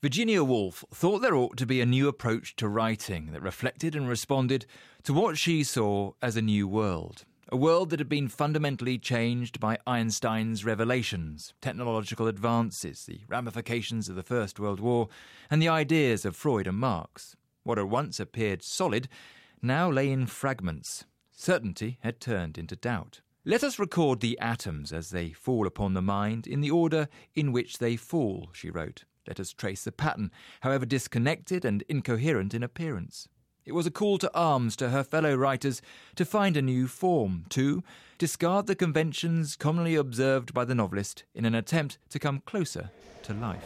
Virginia Woolf thought there ought to be a new approach to writing that reflected and responded to what she saw as a new world. A world that had been fundamentally changed by Einstein's revelations, technological advances, the ramifications of the First World War, and the ideas of Freud and Marx. What had once appeared solid now lay in fragments. Certainty had turned into doubt. Let us record the atoms as they fall upon the mind in the order in which they fall, she wrote. Let us trace the pattern, however disconnected and incoherent in appearance. It was a call to arms to her fellow writers to find a new form, to discard the conventions commonly observed by the novelist in an attempt to come closer to life.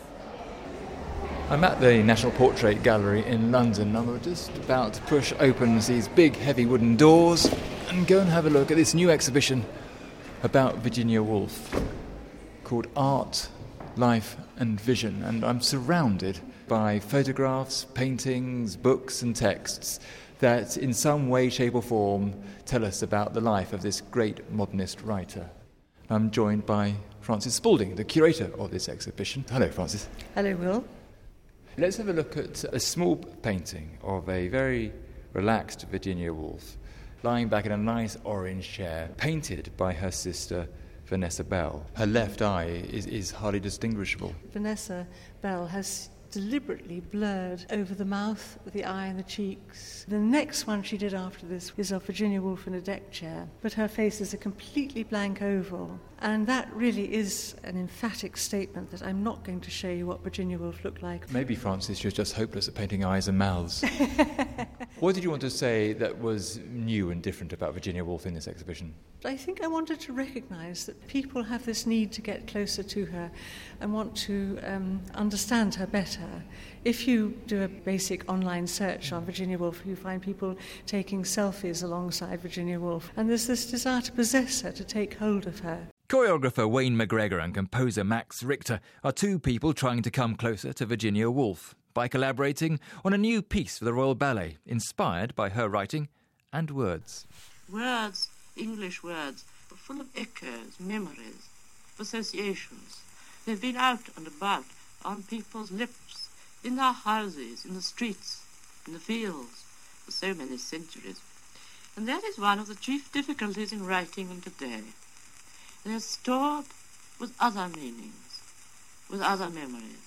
I'm at the National Portrait Gallery in London. I'm just about to push open these big, heavy wooden doors and go and have a look at this new exhibition about Virginia Woolf called Art, Life and Vision, and I'm surrounded by photographs, paintings, books and texts that in some way, shape or form tell us about the life of this great modernist writer. I'm joined by Frances Spalding, the curator of this exhibition. Hello, Frances. Hello, Will. Let's have a look at a small painting of a very relaxed Virginia Woolf lying back in a nice orange chair, painted by her sister Vanessa Bell. Her left eye is hardly distinguishable. Vanessa Bell has deliberately blurred over the mouth, the eye and the cheeks. The next one she did after this is of Virginia Woolf in a deck chair, but her face is a completely blank oval. And that really is an emphatic statement that I'm not going to show you what Virginia Woolf looked like. Maybe, Frances, you're just hopeless at painting eyes and mouths. What did you want to say that was new and different about Virginia Woolf in this exhibition? I think I wanted to recognise that people have this need to get closer to her and want to understand her better. If you do a basic online search on Virginia Woolf, you find people taking selfies alongside Virginia Woolf, and there's this desire to possess her, to take hold of her. Choreographer Wayne McGregor and composer Max Richter are two people trying to come closer to Virginia Woolf by collaborating on a new piece for the Royal Ballet, inspired by her writing and words. Words, English words, are full of echoes, memories, associations. They've been out and about on people's lips, in their houses, in the streets, in the fields, for so many centuries. And that is one of the chief difficulties in writing them today. They're stored with other meanings, with other memories.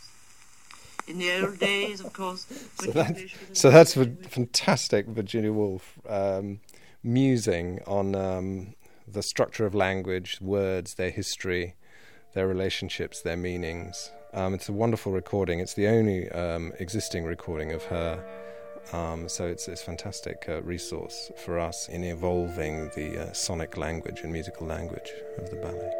In the old days, of course... So that's a fantastic Virginia Woolf musing on the structure of language, words, their history, their relationships, their meanings. It's a wonderful recording. It's the only existing recording of her. So it's a fantastic resource for us in evolving the sonic language and musical language of the ballet.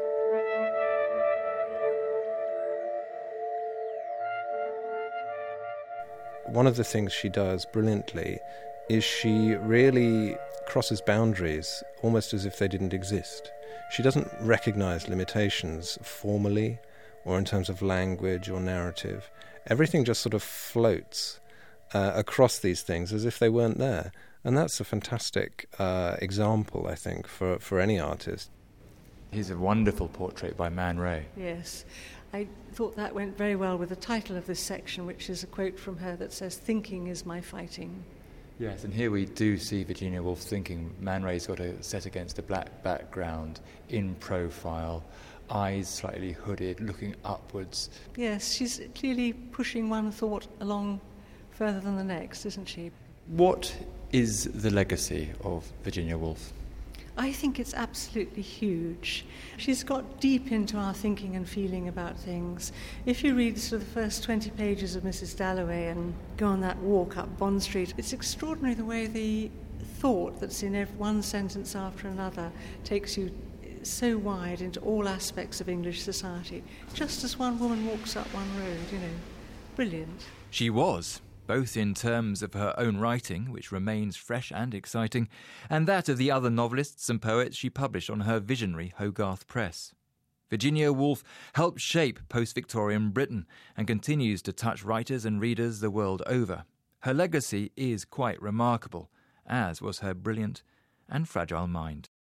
One of the things she does brilliantly is she really crosses boundaries almost as if they didn't exist. She doesn't recognise limitations formally or in terms of language or narrative. Everything just sort of floats across these things as if they weren't there. And that's a fantastic example, I think, for any artist. Here's a wonderful portrait by Man Ray. Yes, I thought that went very well with the title of this section, which is a quote from her that says, "Thinking is my fighting." Yes, and here we do see Virginia Woolf thinking. Man Ray's got her set against a black background, in profile, eyes slightly hooded, looking upwards. Yes, she's clearly pushing one thought along further than the next, isn't she? What is the legacy of Virginia Woolf? I think it's absolutely huge. She's got deep into our thinking and feeling about things. If you read sort of the first 20 pages of Mrs. Dalloway and go on that walk up Bond Street, it's extraordinary the way the thought that's in one sentence after another takes you so wide into all aspects of English society, just as one woman walks up one road, Brilliant. She was, both in terms of her own writing, which remains fresh and exciting, and that of the other novelists and poets she published on her visionary Hogarth Press. Virginia Woolf helped shape post-Victorian Britain and continues to touch writers and readers the world over. Her legacy is quite remarkable, as was her brilliant and fragile mind.